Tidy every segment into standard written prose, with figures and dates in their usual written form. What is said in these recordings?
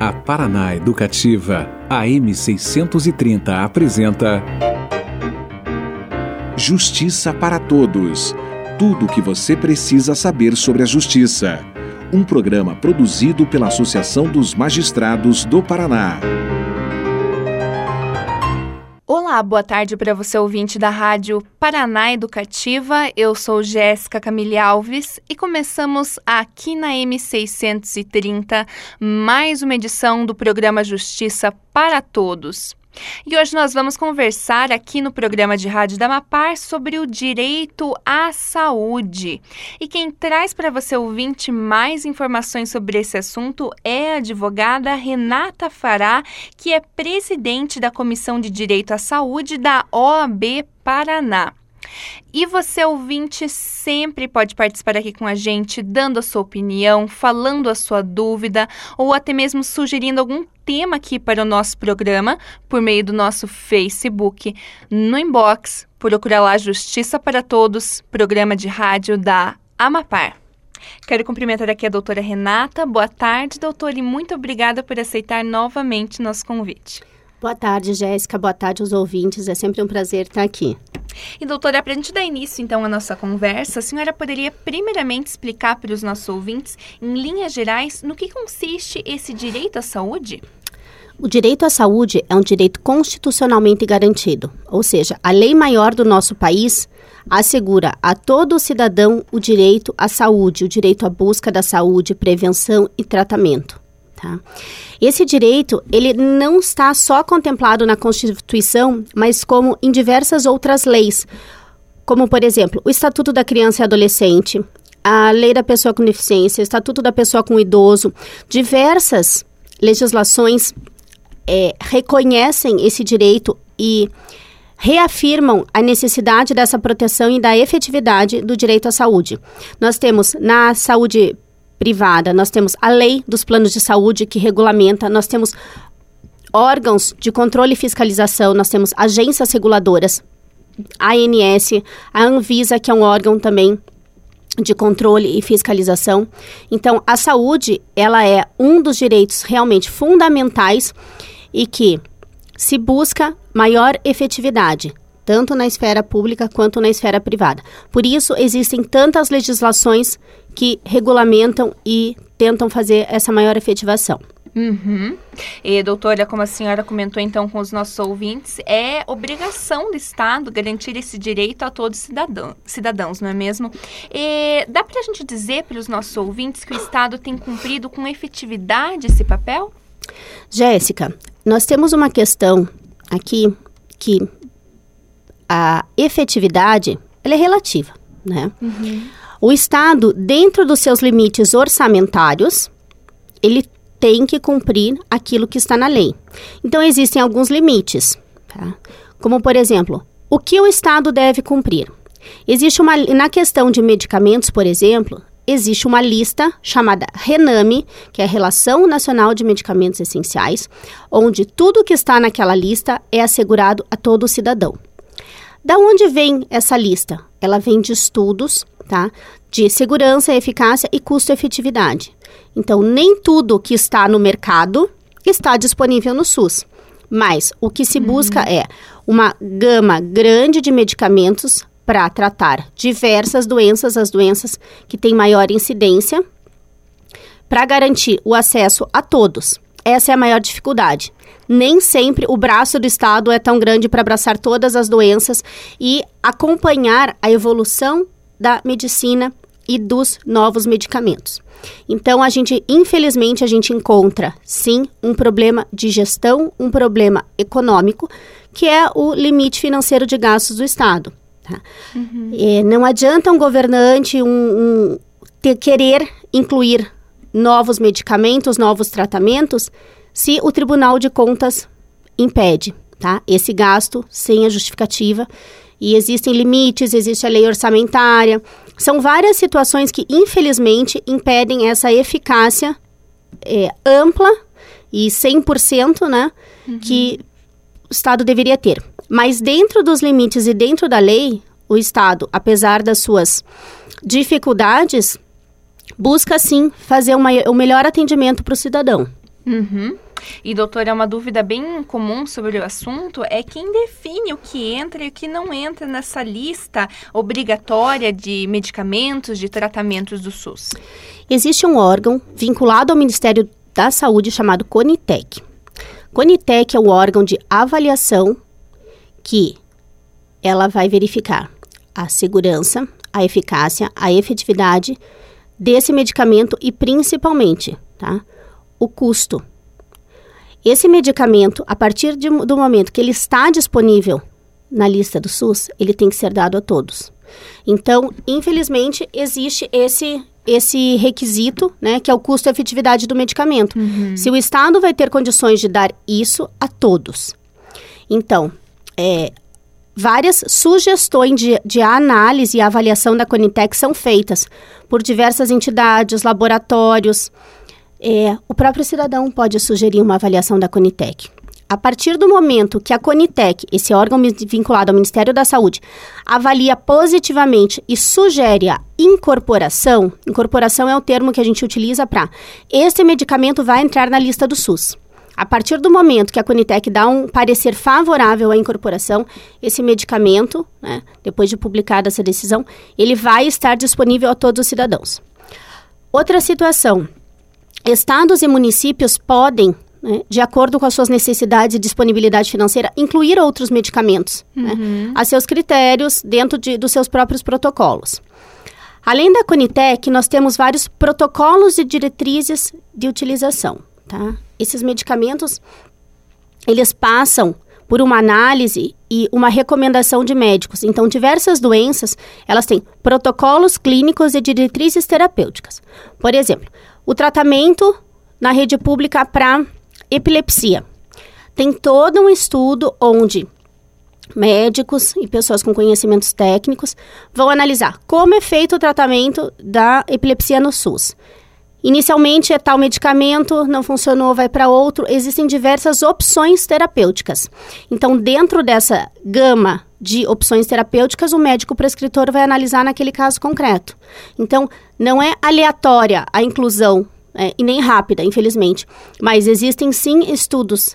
A Paraná Educativa, AM 630 apresenta Justiça para Todos. Tudo o que você precisa saber sobre a justiça. Um programa produzido pela Associação dos Magistrados do Paraná. Olá, boa tarde para você ouvinte da Rádio Paraná Educativa. Eu sou Jéssica Camille Alves e começamos aqui na M630 mais uma edição do programa Justiça para Todos. E hoje nós vamos conversar aqui no programa de rádio da Amapar sobre o direito à saúde. E quem traz para você, ouvinte, mais informações sobre esse assunto é a advogada Renata Fará, que é presidente da Comissão de Direito à Saúde da OAB Paraná. E você, ouvinte, sempre pode participar aqui com a gente, dando a sua opinião, falando a sua dúvida ou até mesmo sugerindo algum tema aqui para o nosso programa por meio do nosso Facebook. No inbox, procura lá Justiça para Todos, programa de rádio da Amapar. Quero cumprimentar aqui a doutora Renata. Boa tarde, doutora, e muito obrigada por aceitar novamente nosso convite. Boa tarde, Jéssica. Boa tarde aos ouvintes. É sempre um prazer estar aqui. E, doutora, para a gente dar início, então, à nossa conversa, a senhora poderia primeiramente explicar para os nossos ouvintes, em linhas gerais, no que consiste esse direito à saúde? O direito à saúde é um direito constitucionalmente garantido, ou seja, a lei maior do nosso país assegura a todo cidadão o direito à saúde, o direito à busca da saúde, prevenção e tratamento. Tá? Esse direito, ele não está só contemplado na Constituição, mas como em diversas outras leis, como, por exemplo, o Estatuto da Criança e Adolescente, a Lei da Pessoa com Deficiência, o Estatuto da Pessoa com Idoso. Diversas legislações reconhecem esse direito e reafirmam a necessidade dessa proteção e da efetividade do direito à saúde. Nós temos na saúde privada, nós temos a lei dos planos de saúde que regulamenta, nós temos órgãos de controle e fiscalização, nós temos agências reguladoras, a ANS, a Anvisa, que é um órgão também de controle e fiscalização. Então, a saúde, ela é um dos direitos realmente fundamentais e que se busca maior efetividade, tanto na esfera pública quanto na esfera privada. Por isso, existem tantas legislações que regulamentam e tentam fazer essa maior efetivação. Uhum. E, doutora, como a senhora comentou então com os nossos ouvintes, é obrigação do Estado garantir esse direito a todos cidadãos, não é mesmo? E dá para a gente dizer para os nossos ouvintes que o Estado tem cumprido com efetividade esse papel? Jéssica, nós temos uma questão aqui que a efetividade, ela é relativa, né? Uhum. O Estado, dentro dos seus limites orçamentários, ele tem que cumprir aquilo que está na lei. Então, existem alguns limites, tá? Como, por exemplo, o que o Estado deve cumprir? Na questão de medicamentos, por exemplo, existe uma lista chamada RENAME, que é a Relação Nacional de Medicamentos Essenciais, onde tudo que está naquela lista é assegurado a todo cidadão. Da onde vem essa lista? Ela vem de estudos, tá? De segurança, eficácia e custo-efetividade. Então, nem tudo que está no mercado está disponível no SUS. Mas o que se busca é uma gama grande de medicamentos para tratar diversas doenças, as doenças que têm maior incidência, para garantir o acesso a todos. Essa é a maior dificuldade. Nem sempre o braço do Estado é tão grande para abraçar todas as doenças e acompanhar a evolução da medicina e dos novos medicamentos. Então, infelizmente, a gente encontra, sim, um problema de gestão, um problema econômico, que é o limite financeiro de gastos do Estado. Tá? Uhum. Não adianta um governante querer incluir novos medicamentos, novos tratamentos, se o Tribunal de Contas impede, tá? Esse gasto sem a justificativa. E existem limites, existe a lei orçamentária. São várias situações que, infelizmente, impedem essa eficácia ampla e 100%, né, que o Estado deveria ter. Mas dentro dos limites e dentro da lei, o Estado, apesar das suas dificuldades, busca sim fazer o melhor atendimento para o cidadão. Uhum. E, doutora, uma dúvida bem comum sobre o assunto é quem define o que entra e o que não entra nessa lista obrigatória de medicamentos, de tratamentos do SUS. Existe um órgão vinculado ao Ministério da Saúde chamado CONITEC. CONITEC é um órgão de avaliação que ela vai verificar a segurança, a eficácia, a efetividade desse medicamento e, principalmente, tá, o custo. Esse medicamento, a partir do momento que ele está disponível na lista do SUS, ele tem que ser dado a todos. Então, infelizmente, existe esse requisito, né, que é o custo e efetividade do medicamento. Uhum. Se o Estado vai ter condições de dar isso a todos. Então, várias sugestões de análise e avaliação da CONITEC são feitas por diversas entidades, laboratórios. O próprio cidadão pode sugerir uma avaliação da CONITEC. A partir do momento que a CONITEC, esse órgão vinculado ao Ministério da Saúde, avalia positivamente e sugere a incorporação é o termo que a gente utiliza para esse medicamento vai entrar na lista do SUS. A partir do momento que a CONITEC dá um parecer favorável à incorporação, esse medicamento, né, depois de publicada essa decisão, ele vai estar disponível a todos os cidadãos. Outra situação, estados e municípios podem, né, de acordo com as suas necessidades e disponibilidade financeira, incluir outros medicamentos, né, a seus critérios, dentro dos seus próprios protocolos. Além da CONITEC, nós temos vários protocolos e diretrizes de utilização. Tá? Esses medicamentos, eles passam por uma análise e uma recomendação de médicos. Então, diversas doenças, elas têm protocolos clínicos e diretrizes terapêuticas. Por exemplo, o tratamento na rede pública para epilepsia. Tem todo um estudo onde médicos e pessoas com conhecimentos técnicos vão analisar como é feito o tratamento da epilepsia no SUS. Inicialmente é tal medicamento, não funcionou, vai para outro. Existem diversas opções terapêuticas. Então, dentro dessa gama de opções terapêuticas, o médico prescritor vai analisar naquele caso concreto. Então, não é aleatória a inclusão, e nem rápida, infelizmente. Mas existem sim estudos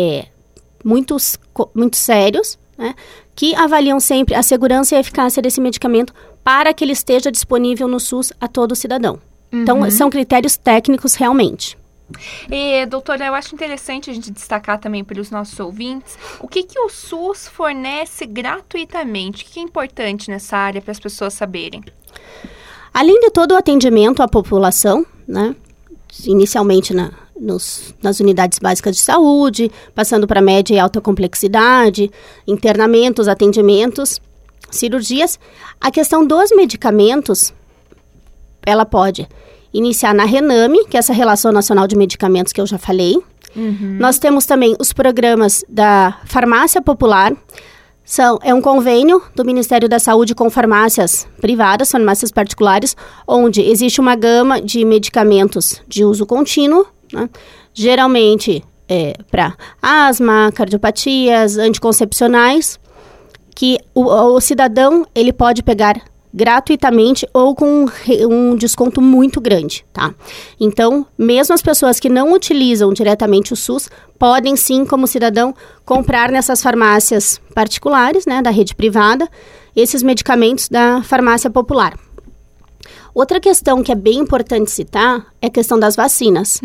muito sérios, né, que avaliam sempre a segurança e a eficácia desse medicamento para que ele esteja disponível no SUS a todo cidadão. Então, são critérios técnicos realmente. E, doutora, eu acho interessante a gente destacar também para os nossos ouvintes o que o SUS fornece gratuitamente. O que é importante nessa área para as pessoas saberem? Além de todo o atendimento à população, né, inicialmente nas unidades básicas de saúde, passando para média e alta complexidade, internamentos, atendimentos, cirurgias, a questão dos medicamentos, ela pode iniciar na RENAME, que é essa Relação Nacional de Medicamentos que eu já falei. Nós temos também os programas da Farmácia Popular. É um convênio do Ministério da Saúde com farmácias privadas, farmácias particulares, onde existe uma gama de medicamentos de uso contínuo, né? Geralmente para asma, cardiopatias, anticoncepcionais, que o cidadão ele pode pegar gratuitamente ou com um desconto muito grande, tá? Então, mesmo as pessoas que não utilizam diretamente o SUS, podem sim, como cidadão, comprar nessas farmácias particulares, né, da rede privada, esses medicamentos da farmácia popular. Outra questão que é bem importante citar é a questão das vacinas.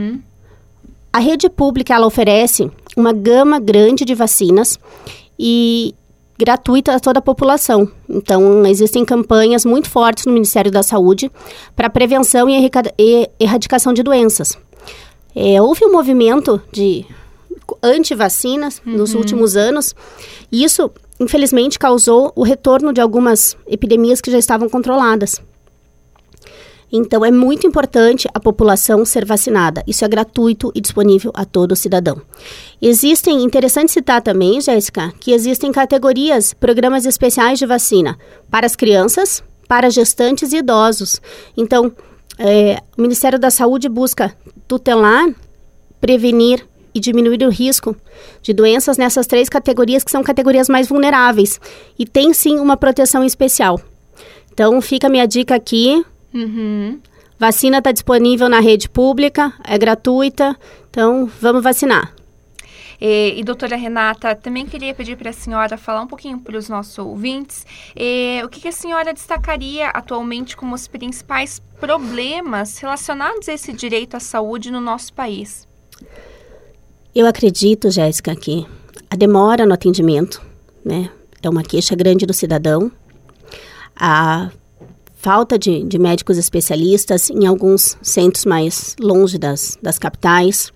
A rede pública, ela oferece uma gama grande de vacinas e gratuita a toda a população. Então, existem campanhas muito fortes no Ministério da Saúde para prevenção e erradicação de doenças. Houve um movimento de anti-vacinas nos últimos anos, e isso, infelizmente, causou o retorno de algumas epidemias que já estavam controladas. Então, é muito importante a população ser vacinada. Isso é gratuito e disponível a todo cidadão. Interessante citar também, Jéssica, que existem categorias, programas especiais de vacina para as crianças, para gestantes e idosos. Então, o Ministério da Saúde busca tutelar, prevenir e diminuir o risco de doenças nessas 3 categorias, que são categorias mais vulneráveis. E tem, sim, uma proteção especial. Então, fica a minha dica aqui. Vacina está disponível na rede pública, é gratuita. Então, vamos vacinar. E doutora Renata, também queria pedir para a senhora falar um pouquinho para os nossos ouvintes o que a senhora destacaria atualmente como os principais problemas relacionados a esse direito à saúde no nosso país. Eu acredito, Jéssica, que a demora no atendimento, né, é uma queixa grande do cidadão. A falta de médicos especialistas em alguns centros mais longe das capitais.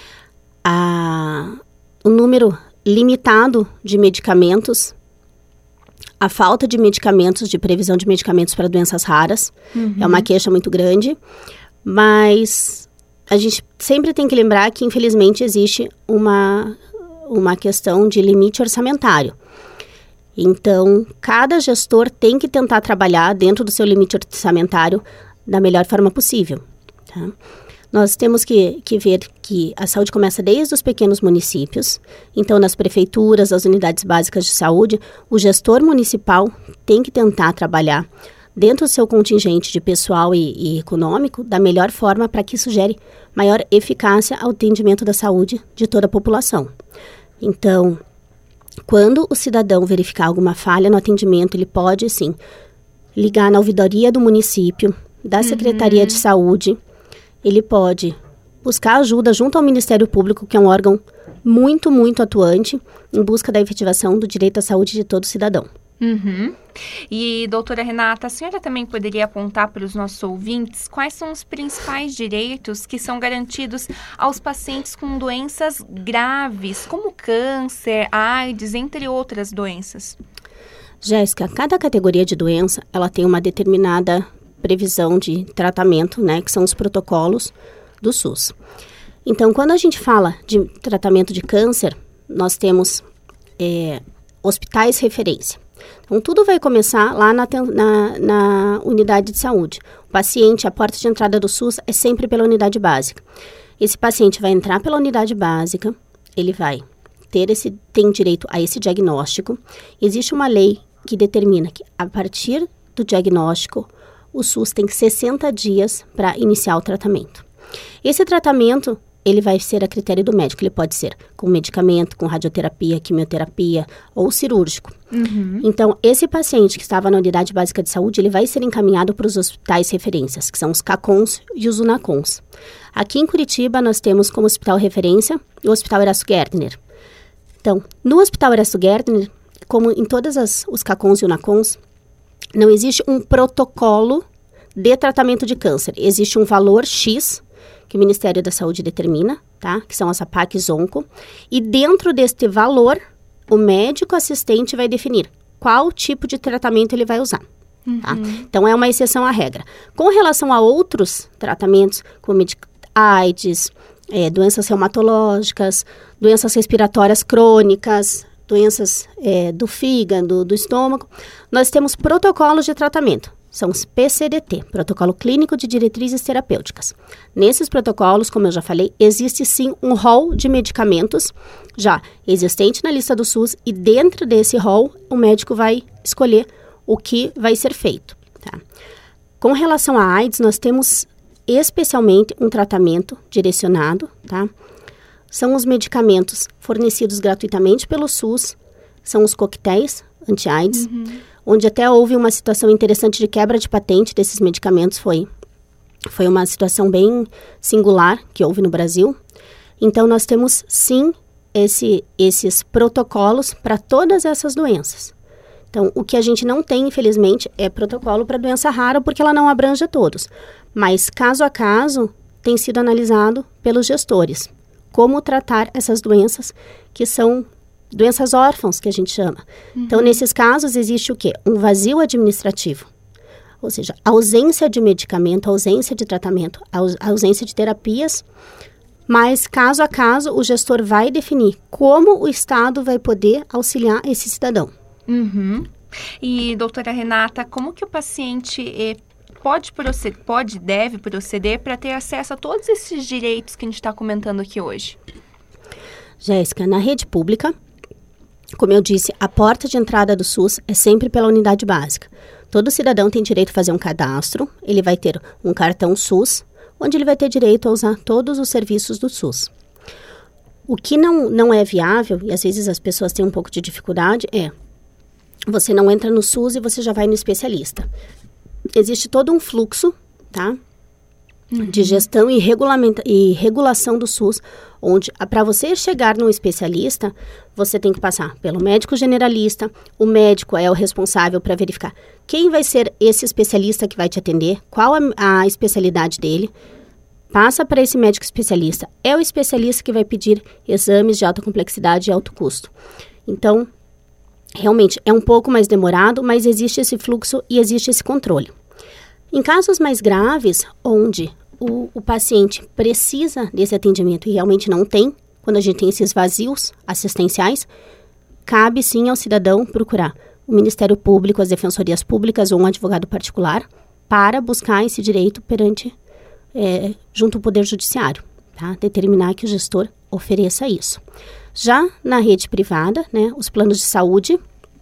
O número limitado de medicamentos, a falta de medicamentos, de previsão de medicamentos para doenças raras, é uma queixa muito grande, mas a gente sempre tem que lembrar que, infelizmente, existe uma questão de limite orçamentário. Então, cada gestor tem que tentar trabalhar dentro do seu limite orçamentário da melhor forma possível, tá? Nós temos que ver que a saúde começa desde os pequenos municípios. Então, nas prefeituras, as unidades básicas de saúde, o gestor municipal tem que tentar trabalhar dentro do seu contingente de pessoal e econômico da melhor forma para que isso gere maior eficácia ao atendimento da saúde de toda a população. Então, quando o cidadão verificar alguma falha no atendimento, ele pode, sim, ligar na ouvidoria do município, da Secretaria de Saúde. Ele pode buscar ajuda junto ao Ministério Público, que é um órgão muito, muito atuante em busca da efetivação do direito à saúde de todo cidadão. E, doutora Renata, a senhora também poderia apontar para os nossos ouvintes quais são os principais direitos que são garantidos aos pacientes com doenças graves, como câncer, AIDS, entre outras doenças? Jéssica, cada categoria de doença, ela tem uma determinada previsão de tratamento, né, que são os protocolos do SUS. Então, quando a gente fala de tratamento de câncer, nós temos hospitais referência. Então, tudo vai começar lá na unidade de saúde. O paciente, a porta de entrada do SUS é sempre pela unidade básica. Esse paciente vai entrar pela unidade básica, ele vai tem direito a esse diagnóstico. Existe uma lei que determina que, a partir do diagnóstico, o SUS tem 60 dias para iniciar o tratamento. Esse tratamento, ele vai ser a critério do médico. Ele pode ser com medicamento, com radioterapia, quimioterapia ou cirúrgico. Então, esse paciente que estava na unidade básica de saúde, ele vai ser encaminhado para os hospitais referências, que são os CACONs e os UNACONs. Aqui em Curitiba, nós temos como hospital referência o Hospital Erasto Gärtner. Então, no Hospital Erasto Gärtner, como em todas os CACONs e UNACONs, não existe um protocolo de tratamento de câncer. Existe um valor X que o Ministério da Saúde determina, tá? Que são as APACs Onco. E dentro deste valor, o médico assistente vai definir qual tipo de tratamento ele vai usar. Tá? Então, é uma exceção à regra. Com relação a outros tratamentos, como AIDS, doenças reumatológicas, doenças respiratórias crônicas, doenças do fígado, do estômago, nós temos protocolos de tratamento. São os PCDT, Protocolo Clínico de Diretrizes Terapêuticas. Nesses protocolos, como eu já falei, existe sim um rol de medicamentos já existente na lista do SUS e dentro desse rol o médico vai escolher o que vai ser feito. Tá? Com relação à AIDS, nós temos especialmente um tratamento direcionado, tá? São os medicamentos fornecidos gratuitamente pelo SUS, são os coquetéis anti-AIDS, onde até houve uma situação interessante de quebra de patente desses medicamentos, foi uma situação bem singular que houve no Brasil. Então, nós temos, sim, esses protocolos para todas essas doenças. Então, o que a gente não tem, infelizmente, é protocolo para doença rara, porque ela não abrange a todos. Mas, caso a caso, tem sido analisado pelos gestores como tratar essas doenças, que são doenças órfãos, que a gente chama. Então, nesses casos, existe o quê? Um vazio administrativo. Ou seja, ausência de medicamento, ausência de tratamento, ausência de terapias. Mas, caso a caso, o gestor vai definir como o Estado vai poder auxiliar esse cidadão. E, doutora Renata, como que o paciente deve proceder para ter acesso a todos esses direitos que a gente está comentando aqui hoje? Jéssica, na rede pública, como eu disse, a porta de entrada do SUS é sempre pela unidade básica. Todo cidadão tem direito a fazer um cadastro, ele vai ter um cartão SUS, onde ele vai ter direito a usar todos os serviços do SUS. O que não é viável, e às vezes as pessoas têm um pouco de dificuldade, você não entra no SUS e você já vai no especialista. Existe todo um fluxo, tá? De gestão e regulação do SUS, onde para você chegar no especialista, você tem que passar pelo médico generalista, o médico é o responsável para verificar quem vai ser esse especialista que vai te atender, qual a especialidade dele, passa para esse médico especialista, é o especialista que vai pedir exames de alta complexidade e alto custo. Então, realmente é um pouco mais demorado, mas existe esse fluxo e existe esse controle. Em casos mais graves, onde o paciente precisa desse atendimento e realmente não tem, quando a gente tem esses vazios assistenciais, cabe sim ao cidadão procurar o Ministério Público, as defensorias públicas ou um advogado particular para buscar esse direito junto ao Poder Judiciário, tá? Determinar que o gestor ofereça isso. Já na rede privada, né, os planos de saúde,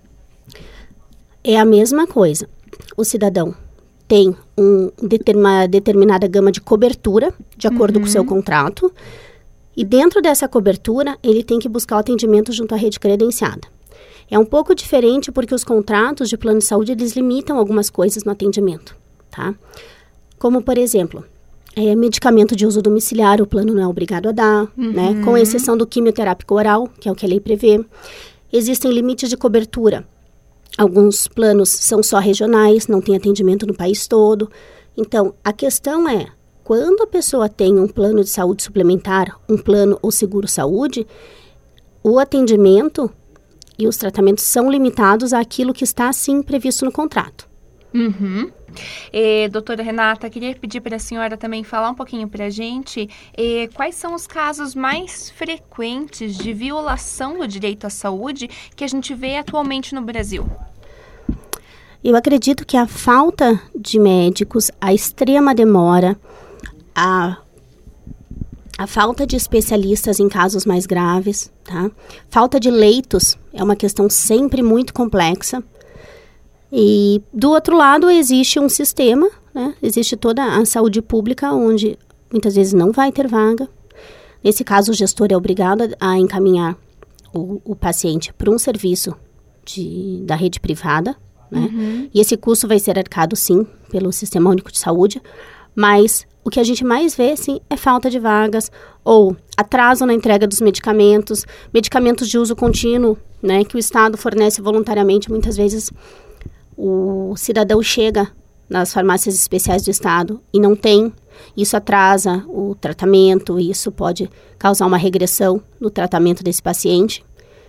é a mesma coisa. O cidadão tem uma determinada gama de cobertura, de acordo com o seu contrato, e dentro dessa cobertura, ele tem que buscar o atendimento junto à rede credenciada. É um pouco diferente porque os contratos de plano de saúde, eles limitam algumas coisas no atendimento, tá? Como, por exemplo, medicamento de uso domiciliar, o plano não é obrigado a dar, né? Com exceção do quimioterápico oral, que é o que a lei prevê. Existem limites de cobertura. Alguns planos são só regionais, não tem atendimento no país todo. Então, a questão é, quando a pessoa tem um plano de saúde suplementar, um plano ou seguro-saúde, o atendimento e os tratamentos são limitados àquilo que está, sim, previsto no contrato. Doutora Renata, queria pedir para a senhora também falar um pouquinho para a gente quais são os casos mais frequentes de violação do direito à saúde que a gente vê atualmente no Brasil. Eu acredito que a falta de médicos, a extrema demora, a falta de especialistas em casos mais graves, tá? Falta de leitos é uma questão sempre muito complexa. E, do outro lado, existe um sistema, né? Existe toda a saúde pública, onde muitas vezes não vai ter vaga. Nesse caso, o gestor é obrigado a encaminhar o paciente para um serviço da rede privada, né? E esse custo vai ser arcado, sim, pelo Sistema Único de Saúde. Mas o que a gente mais vê, sim, é falta de vagas ou atraso na entrega dos medicamentos de uso contínuo, né? Que o Estado fornece voluntariamente, muitas vezes. O cidadão chega nas farmácias especiais do Estado e não tem. Isso atrasa o tratamento, isso pode causar uma regressão no tratamento desse paciente.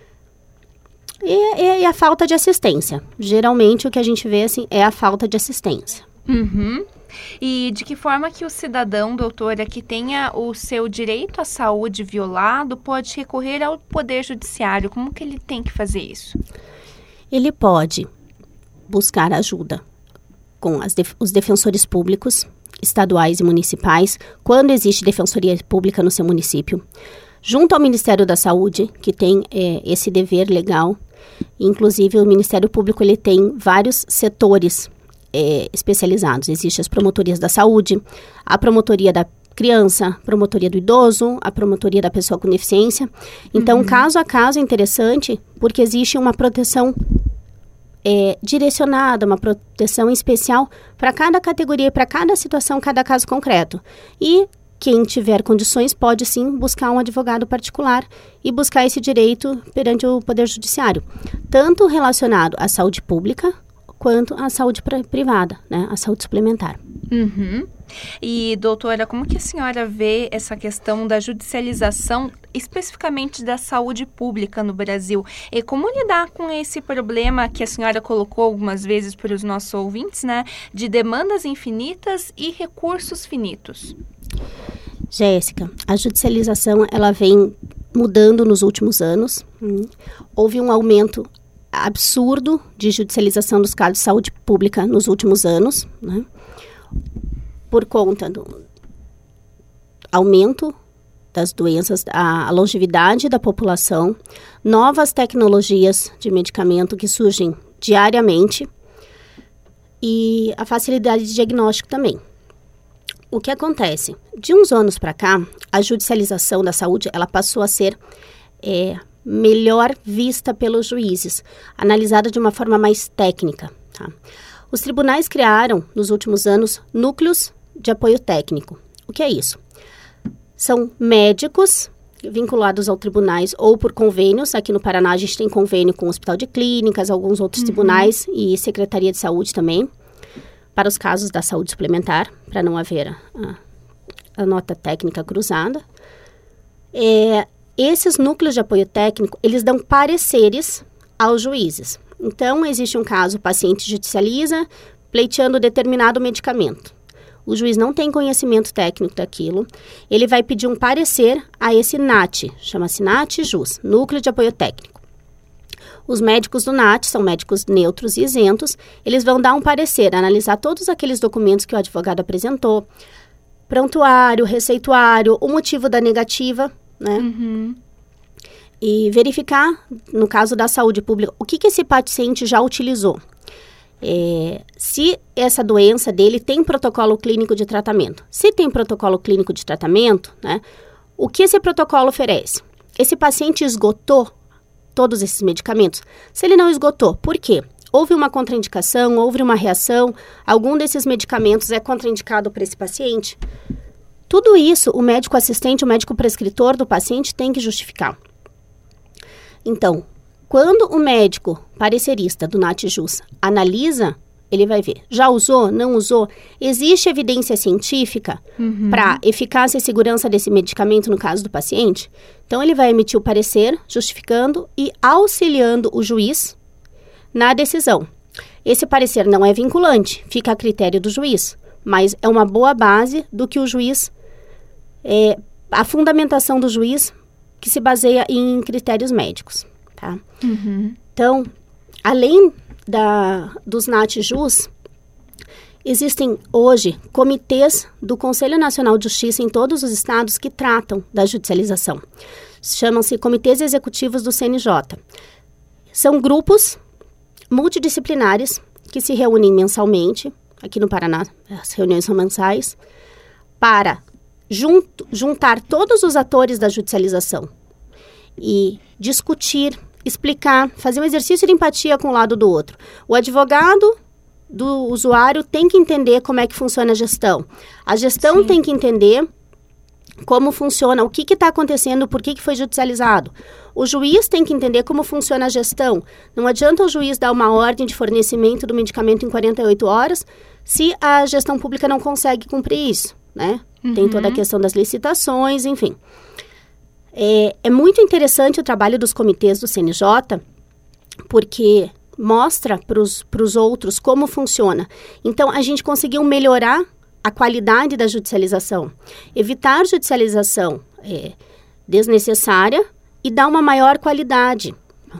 E a falta de assistência. Geralmente, o que a gente vê, assim, é a falta de assistência. E de que forma que o cidadão, doutora, que tenha o seu direito à saúde violado, pode recorrer ao Poder Judiciário? Como que ele tem que fazer isso? Ele pode buscar ajuda com os defensores públicos, estaduais e municipais, quando existe defensoria pública no seu município, junto ao Ministério da Saúde, que tem esse dever legal. Inclusive, o Ministério Público ele tem vários setores especializados. Existem as promotorias da saúde, a promotoria da criança, a promotoria do idoso, a promotoria da pessoa com deficiência. Então, caso a caso é interessante, porque existe uma proteção direcionada, uma proteção especial para cada categoria, para cada situação, cada caso concreto. E quem tiver condições pode, sim, buscar um advogado particular e buscar esse direito perante o Poder Judiciário, tanto relacionado à saúde pública quanto à saúde privada, né, à saúde suplementar. E, doutora, como que a senhora vê essa questão da judicialização, especificamente da saúde pública no Brasil? E como lidar com esse problema que a senhora colocou algumas vezes para os nossos ouvintes, né, de demandas infinitas e recursos finitos? Jéssica, a judicialização, ela vem mudando nos últimos anos. Houve um aumento absurdo de judicialização dos casos de saúde pública nos últimos anos, né? Por conta do aumento das doenças, a longevidade da população, novas tecnologias de medicamento que surgem diariamente e a facilidade de diagnóstico também. o que acontece? De uns anos para cá, a judicialização da saúde, ela passou a ser melhor vista pelos juízes, analisada de uma forma mais técnica, tá? Os tribunais criaram, nos últimos anos, núcleos de apoio técnico. O que é isso? São médicos vinculados ao tribunais ou por convênios. Aqui no Paraná a gente tem convênio com o Hospital de Clínicas, alguns outros tribunais e Secretaria de Saúde também, para os casos da saúde suplementar, para não haver a nota técnica cruzada. Esses núcleos de apoio técnico, eles dão pareceres aos juízes. Então, existe um caso, o paciente judicializa pleiteando determinado medicamento. O juiz não tem conhecimento técnico daquilo, ele vai pedir um parecer a esse NAT, chama-se NAT-JUS, Núcleo de Apoio Técnico. Os médicos do NAT são médicos neutros e isentos, eles vão dar um parecer, analisar todos aqueles documentos que o advogado apresentou, prontuário, receituário, o motivo da negativa, né? E verificar, no caso da saúde pública, o que esse paciente já utilizou. Se essa doença dele tem protocolo clínico de tratamento. Se tem protocolo clínico de tratamento, né, o que esse protocolo oferece? Esse paciente esgotou todos esses medicamentos? Se ele não esgotou, por quê? Houve uma contraindicação, houve uma reação, algum desses medicamentos é contraindicado para esse paciente? Tudo isso, o médico assistente, o médico prescritor do paciente tem que justificar. Então, quando o médico parecerista do NAT-JUS analisa, ele vai ver, já usou, não usou, existe evidência científica para eficácia e segurança desse medicamento no caso do paciente? Então, ele vai emitir o parecer, justificando e auxiliando o juiz na decisão. Esse parecer não é vinculante, fica a critério do juiz, mas é uma boa base do que o juiz, a fundamentação do juiz que se baseia em critérios médicos. Tá? Então, além dos NAT-JUS, existem hoje comitês do Conselho Nacional de Justiça em todos os estados que tratam da judicialização. Chamam-se comitês executivos do CNJ. São grupos multidisciplinares que se reúnem mensalmente, aqui no Paraná, as reuniões são mensais, para juntar todos os atores da judicialização e discutir, explicar, fazer um exercício de empatia com o lado do outro. O advogado do usuário tem que entender como é que funciona a gestão. A gestão tem que entender como funciona, o que está acontecendo, por que foi judicializado. O juiz tem que entender como funciona a gestão. Não adianta o juiz dar uma ordem de fornecimento do medicamento em 48 horas se a gestão pública não consegue cumprir isso, né? Tem toda a questão das licitações, enfim. É muito interessante o trabalho dos comitês do CNJ, porque mostra para os outros como funciona. Então, a gente conseguiu melhorar a qualidade da judicialização, evitar judicialização desnecessária e dar uma maior qualidade.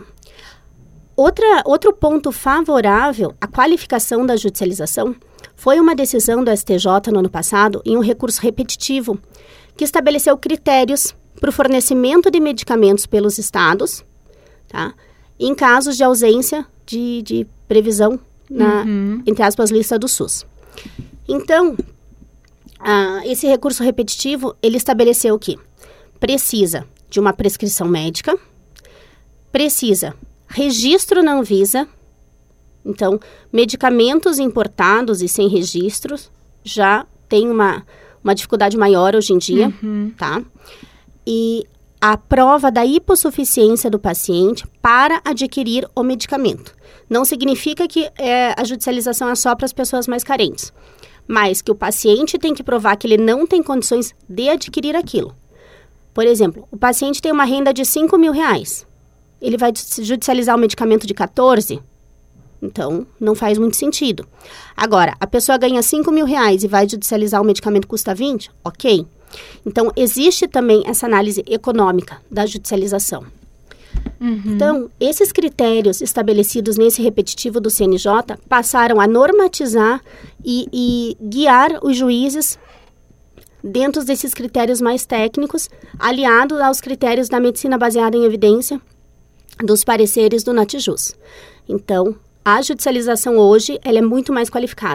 Outro ponto favorável à qualificação da judicialização foi uma decisão do STJ no ano passado em um recurso repetitivo que estabeleceu critérios para o fornecimento de medicamentos pelos estados, tá? Em casos de ausência de previsão na, entre aspas, lista do SUS. Então, esse recurso repetitivo, ele estabeleceu que precisa de uma prescrição médica, precisa registro na Anvisa. Então, medicamentos importados e sem registros já tem uma dificuldade maior hoje em dia, tá? E a prova da hipossuficiência do paciente para adquirir o medicamento. Não significa que a judicialização é só para as pessoas mais carentes, mas que o paciente tem que provar que ele não tem condições de adquirir aquilo. Por exemplo, o paciente tem uma renda de R$5.000. Ele vai judicializar o medicamento de 14? Então, não faz muito sentido. Agora, a pessoa ganha R$5.000 e vai judicializar o medicamento que custa 20? Ok. Então, existe também essa análise econômica da judicialização. Então, esses critérios estabelecidos nesse repetitivo do CNJ passaram a normatizar e guiar os juízes dentro desses critérios mais técnicos, aliados aos critérios da medicina baseada em evidência dos pareceres do NAT-JUS. Então, a judicialização hoje ela é muito mais qualificada.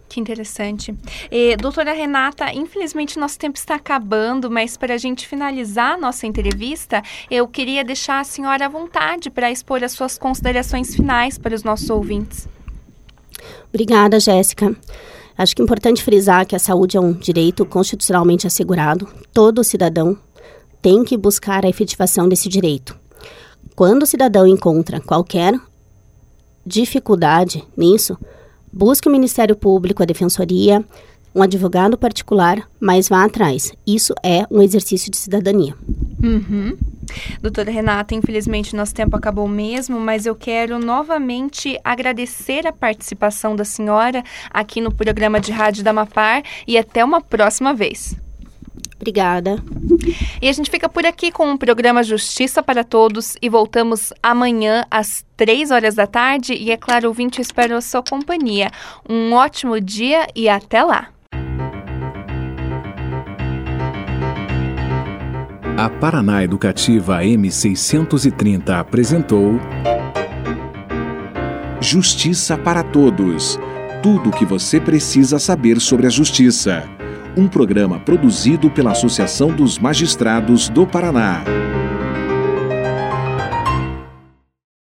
Que interessante. Doutora Renata, infelizmente nosso tempo está acabando, mas para a gente finalizar a nossa entrevista, eu queria deixar a senhora à vontade para expor as suas considerações finais para os nossos ouvintes. Obrigada, Jéssica. Acho que é importante frisar que a saúde é um direito constitucionalmente assegurado. Todo cidadão tem que buscar a efetivação desse direito. Quando o cidadão encontra qualquer dificuldade nisso, busque o Ministério Público, a Defensoria, um advogado particular, mas vá atrás. Isso é um exercício de cidadania. Doutora Renata, infelizmente nosso tempo acabou mesmo, mas eu quero novamente agradecer a participação da senhora aqui no programa de rádio da Amapar e até uma próxima vez. Obrigada. E a gente fica por aqui com o programa Justiça para Todos e voltamos amanhã às 3 da tarde. E é claro, ouvinte, eu espero a sua companhia. Um ótimo dia e até lá. A Paraná Educativa M630 apresentou Justiça para Todos. Tudo o que você precisa saber sobre a justiça. Um programa produzido pela Associação dos Magistrados do Paraná.